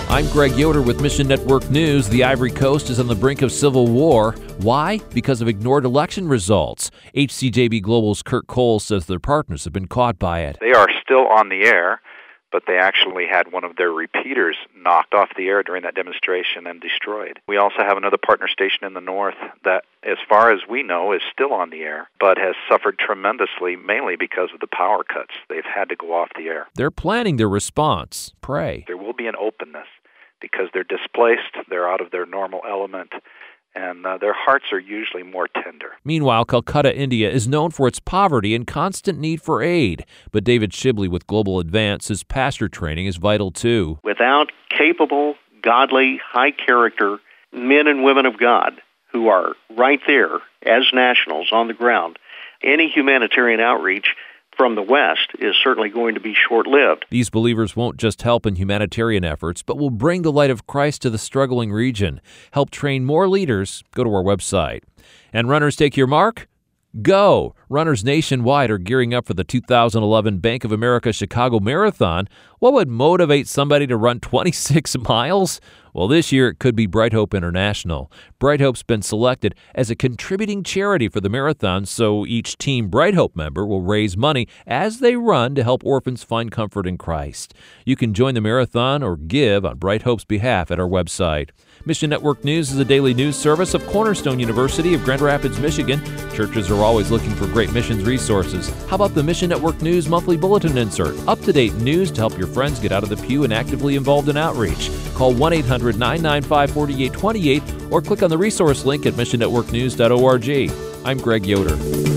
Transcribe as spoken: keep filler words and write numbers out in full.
I'm Greg Yoder with Mission Network News. The Ivory Coast is on the brink of civil war. Why? Because of ignored election results. H C J B Global's Kurt Cole says their partners have been caught by it. They are still on the air, but they actually had one of their repeaters knocked off the air during that demonstration and destroyed. We also have another partner station in the north that, as far as we know, is still on the air, but has suffered tremendously, mainly because of the power cuts. They've had to go off the air. They're planning their response. Pray. There will be an openness because they're displaced, they're out of their normal element, and uh, their hearts are usually more tender. Meanwhile, Calcutta, India is known for its poverty and constant need for aid. But David Shibley with Global Advance says pastor training is vital too. Without capable, godly, high-character men and women of God who are right there as nationals on the ground, any humanitarian outreach from the West is certainly going to be short-lived. These believers won't just help in humanitarian efforts, but will bring the light of Christ to the struggling region. Help train more leaders. Go to our website. And runners, take your mark. Go! Runners nationwide are gearing up for the two thousand eleven Bank of America Chicago Marathon. What would motivate somebody to run twenty-six miles? Well, this year it could be Bright Hope International. Bright Hope's been selected as a contributing charity for the marathon, so each Team Bright Hope member will raise money as they run to help orphans find comfort in Christ. You can join the marathon or give on Bright Hope's behalf at our website. Mission Network News is a daily news service of Cornerstone University of Grand Rapids, Michigan. Churches are always looking for great missions resources. How about the Mission Network News monthly bulletin insert? Up-to-date news to help your friends get out of the pew and actively involved in outreach. Call one eight hundred nine nine five four eight two eight or click on the resource link at mission network news dot org. I'm Greg Yoder.